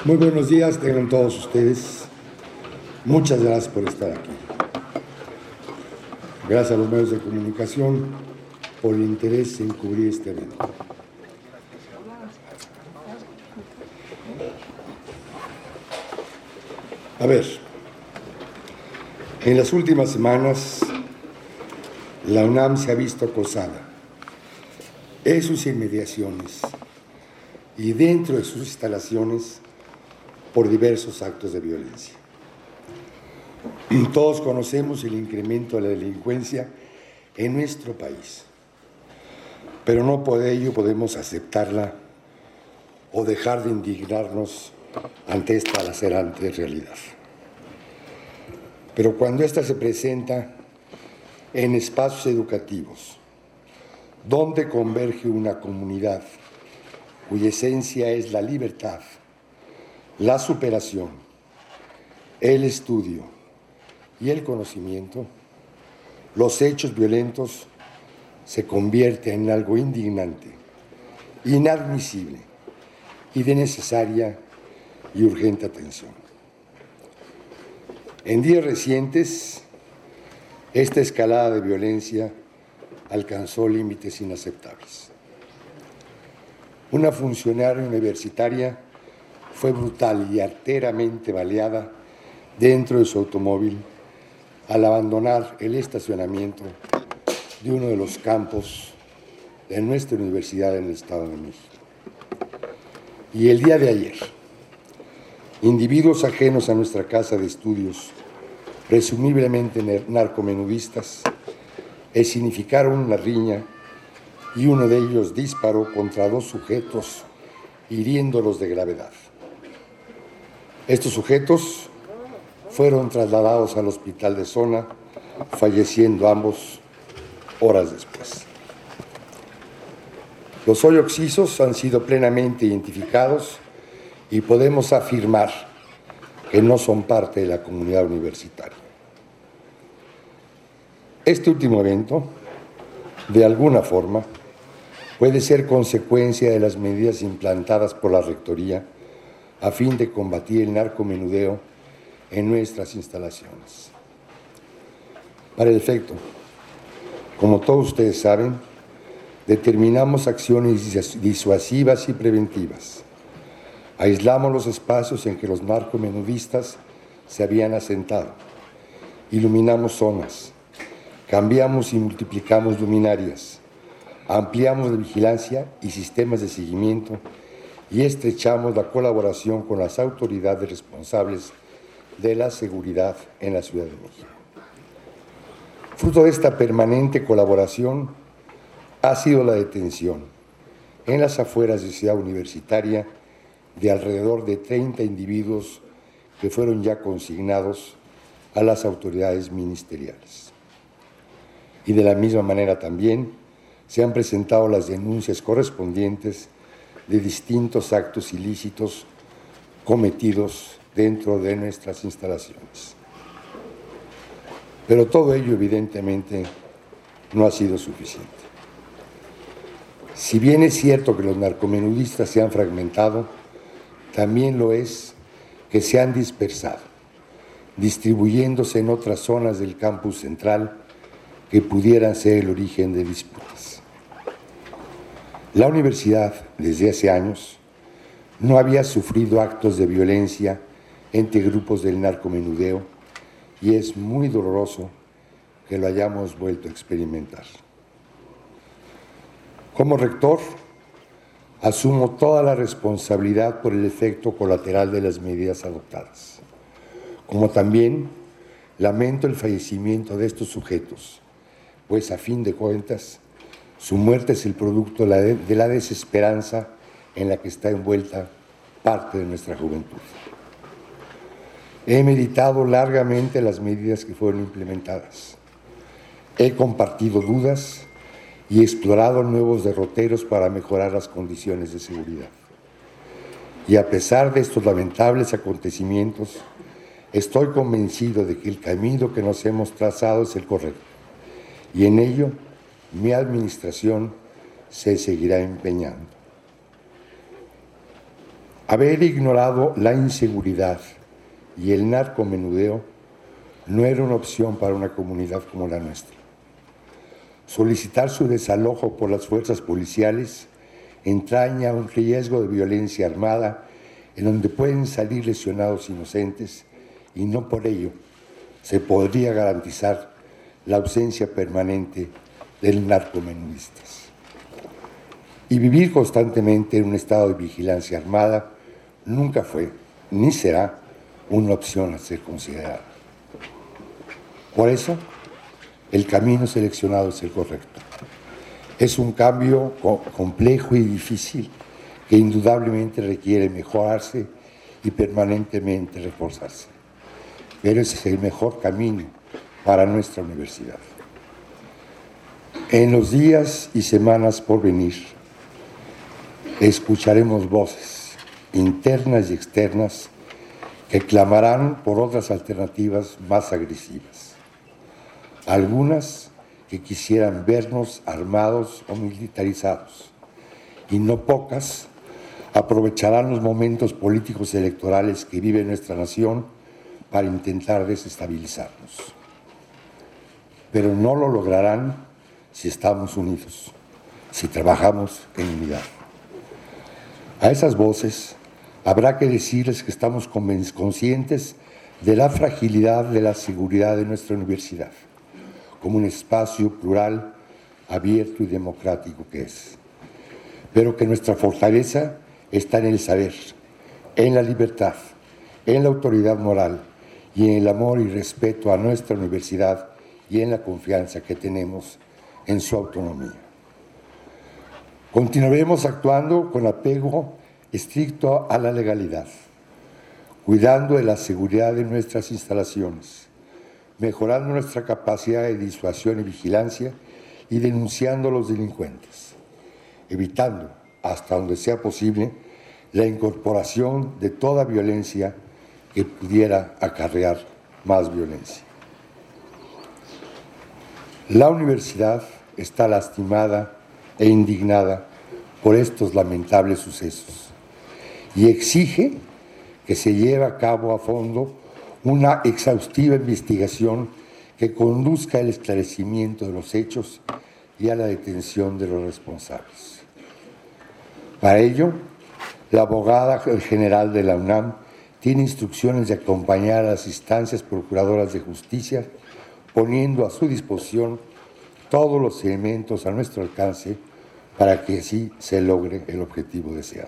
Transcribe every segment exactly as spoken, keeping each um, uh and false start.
Muy buenos días, tengan todos ustedes. Muchas gracias por estar aquí. Gracias a los medios de comunicación por el interés en cubrir este evento. A ver, en las últimas semanas la UNAM se ha visto acosada en sus inmediaciones y dentro de sus instalaciones por diversos actos de violencia. Todos conocemos el incremento de la delincuencia en nuestro país, pero no por ello podemos aceptarla o dejar de indignarnos ante esta lacerante realidad. Pero cuando ésta se presenta en espacios educativos, donde converge una comunidad cuya esencia es la libertad, la superación, el estudio y el conocimiento, los hechos violentos se convierten en algo indignante, inadmisible y de necesaria y urgente atención. En días recientes, esta escalada de violencia alcanzó límites inaceptables. Una funcionaria universitaria fue brutal y arteramente baleada dentro de su automóvil al abandonar el estacionamiento de uno de los campus de nuestra universidad en el Estado de México. Y el día de ayer, individuos ajenos a nuestra casa de estudios, presumiblemente narcomenudistas, escenificaron una riña y uno de ellos disparó contra dos sujetos, hiriéndolos de gravedad. Estos sujetos fueron trasladados al hospital de zona, falleciendo ambos horas después. Los hoy occisos han sido plenamente identificados y podemos afirmar que no son parte de la comunidad universitaria. Este último evento, de alguna forma, puede ser consecuencia de las medidas implantadas por la Rectoría a fin de combatir el narcomenudeo en nuestras instalaciones. Para el efecto, como todos ustedes saben, determinamos acciones disuasivas y preventivas. Aislamos los espacios en que los narcomenudistas se habían asentado. Iluminamos zonas. Cambiamos y multiplicamos luminarias. Ampliamos la vigilancia y sistemas de seguimiento y estrechamos la colaboración con las autoridades responsables de la seguridad en la Ciudad de México. Fruto de esta permanente colaboración ha sido la detención en las afueras de Ciudad Universitaria de alrededor de treinta individuos que fueron ya consignados a las autoridades ministeriales. Y de la misma manera también se han presentado las denuncias correspondientes de distintos actos ilícitos cometidos dentro de nuestras instalaciones. Pero todo ello, evidentemente, no ha sido suficiente. Si bien es cierto que los narcomenudistas se han fragmentado, también lo es que se han dispersado, distribuyéndose en otras zonas del campus central que pudieran ser el origen de disputas. La universidad, desde hace años, no había sufrido actos de violencia entre grupos del narcomenudeo y es muy doloroso que lo hayamos vuelto a experimentar. Como rector, asumo toda la responsabilidad por el efecto colateral de las medidas adoptadas, como también lamento el fallecimiento de estos sujetos, pues a fin de cuentas, su muerte es el producto de la desesperanza en la que está envuelta parte de nuestra juventud. He meditado largamente las medidas que fueron implementadas. He compartido dudas y explorado nuevos derroteros para mejorar las condiciones de seguridad. Y a pesar de estos lamentables acontecimientos, estoy convencido de que el camino que nos hemos trazado es el correcto. Y en ello, mi administración se seguirá empeñando. Haber ignorado la inseguridad y el narcomenudeo no era una opción para una comunidad como la nuestra. Solicitar su desalojo por las fuerzas policiales entraña un riesgo de violencia armada en donde pueden salir lesionados inocentes y no por ello se podría garantizar la ausencia permanente de narcomenudistas. Y vivir constantemente en un estado de vigilancia armada nunca fue ni será una opción a ser considerada. Por eso, el camino seleccionado es el correcto. Es un cambio complejo y difícil que indudablemente requiere mejorarse y permanentemente reforzarse. Pero ese es el mejor camino para nuestra universidad. En los días y semanas por venir, escucharemos voces internas y externas que clamarán por otras alternativas más agresivas. Algunas que quisieran vernos armados o militarizados, y no pocas aprovecharán los momentos políticos electorales que vive nuestra nación para intentar desestabilizarnos. Pero no lo lograrán si estamos unidos, si trabajamos en unidad. A esas voces habrá que decirles que estamos conscientes de la fragilidad de la seguridad de nuestra universidad, como un espacio plural, abierto y democrático que es. Pero que nuestra fortaleza está en el saber, en la libertad, en la autoridad moral y en el amor y respeto a nuestra universidad y en la confianza que tenemos en su autonomía. Continuaremos actuando con apego estricto a la legalidad, cuidando de la seguridad de nuestras instalaciones, mejorando nuestra capacidad de disuasión y vigilancia y denunciando a los delincuentes, evitando, hasta donde sea posible, la incorporación de toda violencia que pudiera acarrear más violencia. La universidad está lastimada e indignada por estos lamentables sucesos y exige que se lleve a cabo a fondo una exhaustiva investigación que conduzca al esclarecimiento de los hechos y a la detención de los responsables. Para ello, la abogada general de la UNAM tiene instrucciones de acompañar a las instancias procuradoras de justicia, poniendo a su disposición todos los elementos a nuestro alcance para que así se logre el objetivo deseado.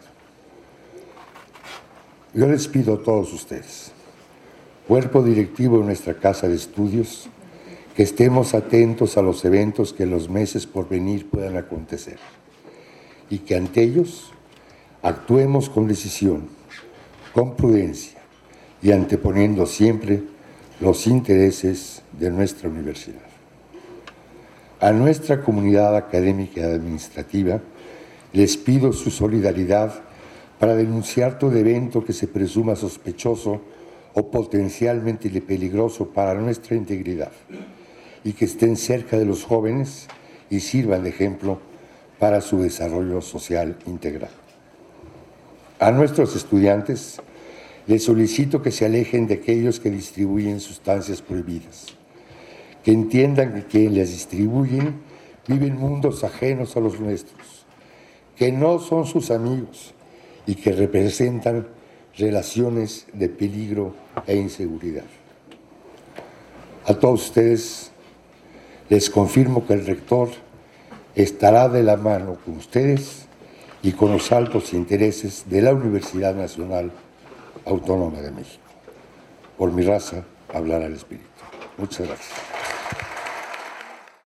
Yo les pido a todos ustedes, cuerpo directivo de nuestra casa de estudios, que estemos atentos a los eventos que en los meses por venir puedan acontecer y que ante ellos actuemos con decisión, con prudencia y anteponiendo siempre los intereses de nuestra universidad. A nuestra comunidad académica y administrativa les pido su solidaridad para denunciar todo evento que se presuma sospechoso o potencialmente peligroso para nuestra integridad y que estén cerca de los jóvenes y sirvan de ejemplo para su desarrollo social integral. A nuestros estudiantes les solicito que se alejen de aquellos que distribuyen sustancias prohibidas, que entiendan que quienes las distribuyen viven mundos ajenos a los nuestros, que no son sus amigos y que representan relaciones de peligro e inseguridad. A todos ustedes les confirmo que el rector estará de la mano con ustedes y con los altos intereses de la Universidad Nacional Autónoma de México. Por mi raza, hablará el Espíritu. Muchas gracias.